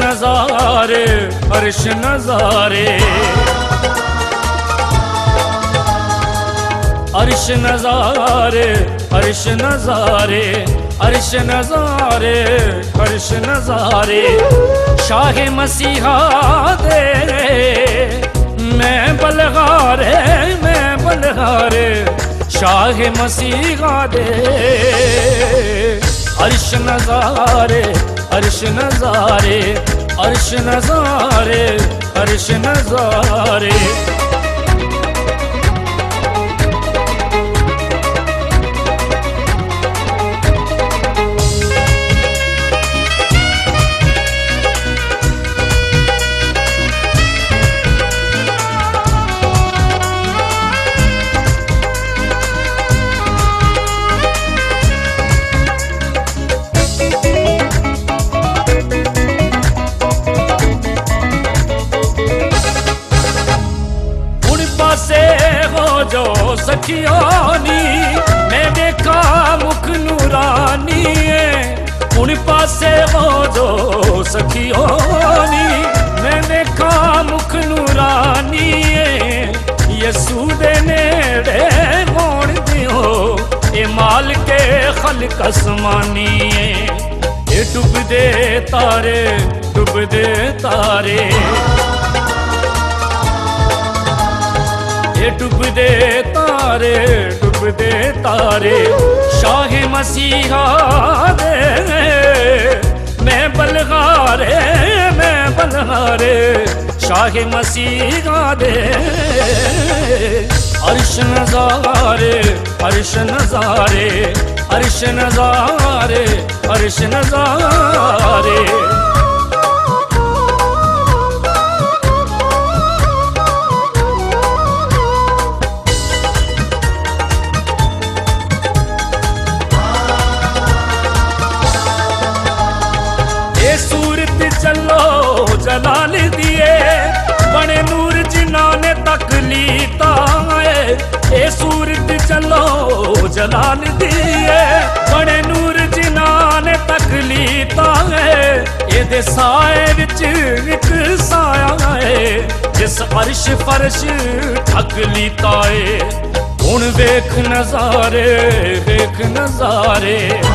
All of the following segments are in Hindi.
नजारे, अर्श नजारे, अर्श नजारे, अर्श नजारे, अर्श नजारे, अर्श नजारे। शाह मसीहा दे मैं बलगारे, मैं बलगारे, शाह मसीहा दे। अर्श नजारे, अर्श नजारे, अर्श नजारे, अर्श नजारे। जो सखियानी मैं देखा मुख नूरानी है। उन पासे हो जो सखियानी मैं देखा मुख नूरानी है। यसू दे नेड़े होण दियो ए माल के खल्क आसमानी है। ए डुबदे तारे, डुबदे तारे, ये डुबदे तारे, डुबदे तारे। शाह मसीहा दे मैं बलगारे, मैं बलगारे, शाह मसीहा दे। अर्श नजारे, अर्श नजारे, अर्श नजारे, अर्श नजारे। सूरत चलो जलाल दिए बड़े नूर जिन्हों ने तकलीता है। ए सूरत चलो जलाल दिए बड़े नूर जिन्हों ने तकलीता है। ए दे साए विच एक साया है जिस अर्श फर्श ढक लीता है। हुण वेख नजारे, वेख नजारे,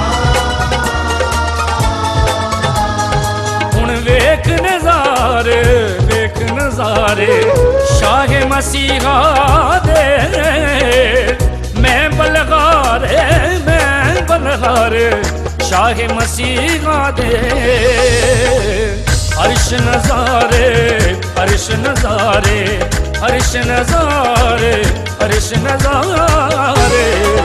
वेख नजारे, वेख नजारे। शाह मसीहा दे मैं बलगारे, मैं बलगारे, शाह मसीहा दे। अर्श नजारे, अर्श नजारे, अर्श नजारे, अर्श नजारे।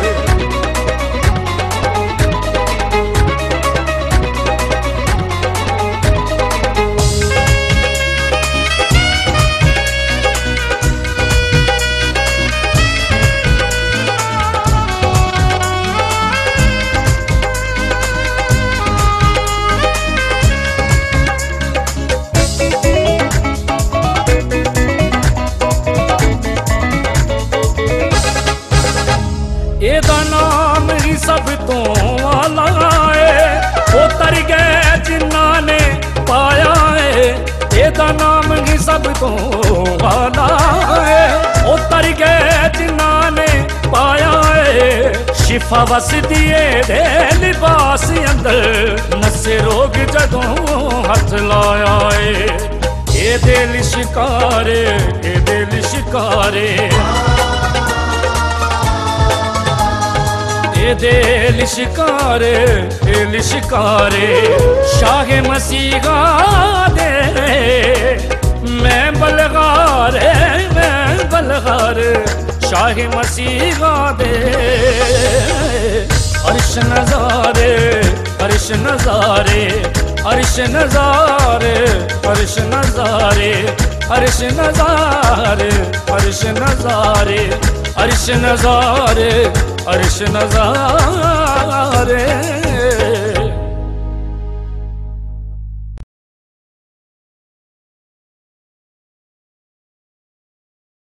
एदा नाम ही सब तो आला है, वो तर गए जिन्ना ने पाया है। एदा नाम ही सब तो आला है, वो तर गए जिन्ना ने पाया है। शिफा वस दिए दे लिबास अंदर नसे रोग जदों हथ लाया है। ए दिल शिकारे, ए दिल शिकारे, ए दिल शिकारे, दिल शिकारे। शाह मसीहा दे मैं बलगारे, मैं बलगारे, शाह मसीहा दे। अर्श नजारे, अर्श नजारे, अर्श नजारे, अर्श नजारे, अर्श नजारे, अर्श नजारे, अर्श नजारे, अर्श नजारे।